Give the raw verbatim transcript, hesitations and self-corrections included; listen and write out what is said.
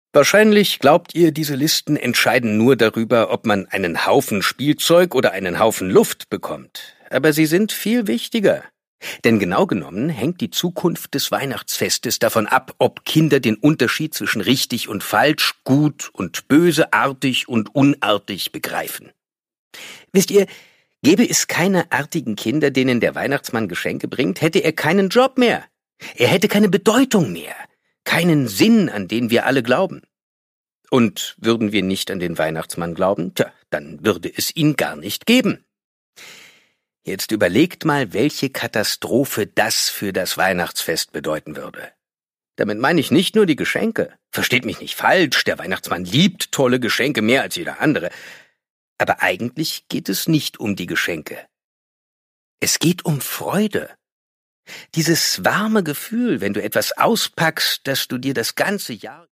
Wahrscheinlich glaubt ihr, diese Listen entscheiden nur darüber, ob man einen Haufen Spielzeug oder einen Haufen Luft bekommt. Aber sie sind viel wichtiger. Denn genau genommen hängt die Zukunft des Weihnachtsfestes davon ab, ob Kinder den Unterschied zwischen richtig und falsch, gut und böse, artig und unartig begreifen. Wisst ihr, gäbe es keine artigen Kinder, denen der Weihnachtsmann Geschenke bringt, hätte er keinen Job mehr. Er hätte keine Bedeutung mehr. Keinen Sinn, an den wir alle glauben. Und würden wir nicht an den Weihnachtsmann glauben, tja, dann würde es ihn gar nicht geben. Jetzt überlegt mal, welche Katastrophe das für das Weihnachtsfest bedeuten würde. Damit meine ich nicht nur die Geschenke. Versteht mich nicht falsch, der Weihnachtsmann liebt tolle Geschenke mehr als jeder andere. Aber eigentlich geht es nicht um die Geschenke. Es geht um Freude. Dieses warme Gefühl, wenn du etwas auspackst, das du dir das ganze Jahr